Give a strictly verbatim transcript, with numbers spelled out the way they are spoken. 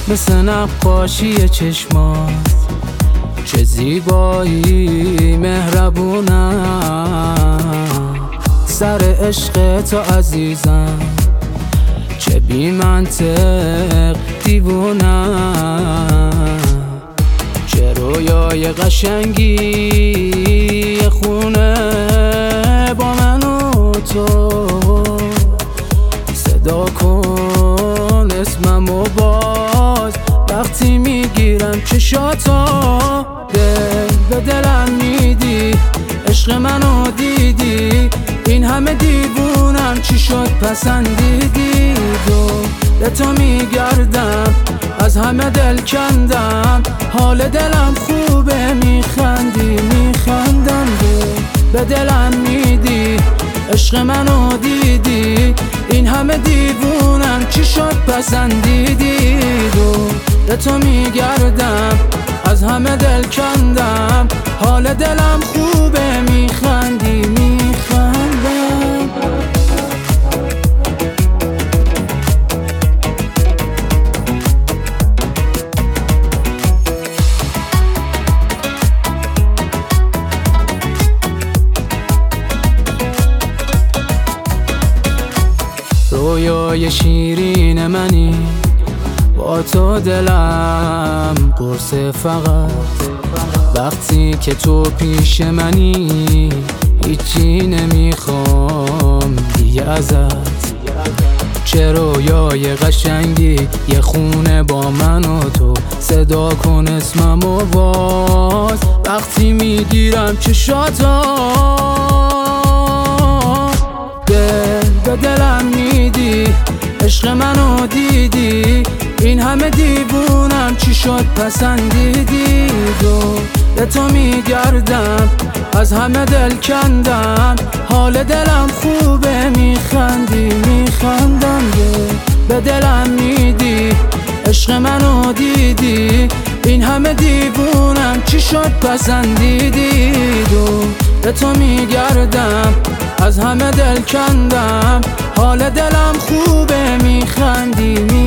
مثل نقاشی چشمات، چه زیبایی مهربونم. سر عشق تو عزیزم، چه بی منطق دیوونم. چه رویای قشنگی خونه با من و تو. صدا کن اسممو باز وقتی میگیرم چشاتو. دل به دلم میدی، عشق منو دیدی. این همه دیوونم چی شد پسندیدی؟ دور تو میگردم، از همه دل کندم. حال دلم خوبه، میخندی میخندم. به دلم میدی، عشق منو دیدی. این همه دیوونم چی شد پسندیدی؟ دور تو میگردم، از همه دل کندم. حال دلم خوبه، میخندی میخندم. رویای شیرین منی، با تو دلم قرصه فقط. وقتی که تو پیش منی، هیچی نمیخوام دیگه ازت. چه رویای قشنگی، یه خونه با من و تو. صدا کن اسممو باز وقتی میگیرم چشاتو. دل به دلم میدی، عشق منو دیدی. این همه دیوونم چی شد پسندیدی؟ دور تو میگردم، از همه دل کندم. حال دلم خوبه، میخندی میخندم. به دلم میدی، عشق منو دیدی. این همه دیوونم چی شد پسندیدی؟ دور تو میگردم، از همه دل کندم. حال دلم خوبه، میخندی میخندم.